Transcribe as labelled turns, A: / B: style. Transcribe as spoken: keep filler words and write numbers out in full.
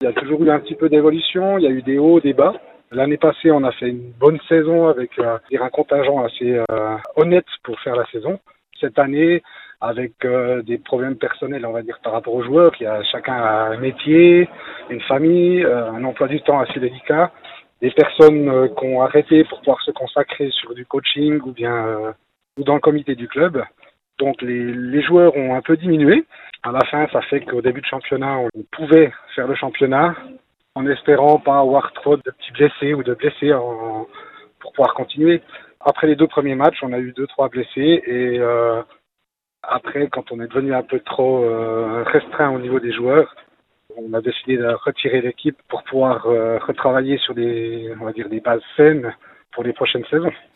A: Il y a toujours eu un petit peu d'évolution, il y a eu des hauts, des bas. L'année passée, on a fait une bonne saison avec euh, un contingent assez euh, honnête pour faire la saison. Cette année, avec euh, des problèmes personnels, on va dire, par rapport aux joueurs, il y a chacun a un métier, une famille, euh, un emploi du temps assez délicat. Des personnes euh, qui ont arrêté pour pouvoir se consacrer sur du coaching ou bien euh, ou dans le comité du club. Donc les, les joueurs ont un peu diminué. À la fin, ça fait qu'au début de championnat, on pouvait faire le championnat en espérant pas avoir trop de petits blessés ou de blessés en, pour pouvoir continuer. Après les deux premiers matchs, on a eu deux, trois blessés et euh, après, quand on est devenu un peu trop euh, restreint au niveau des joueurs, on a décidé de retirer l'équipe pour pouvoir euh, retravailler sur des, on va dire, des bases saines pour les prochaines saisons.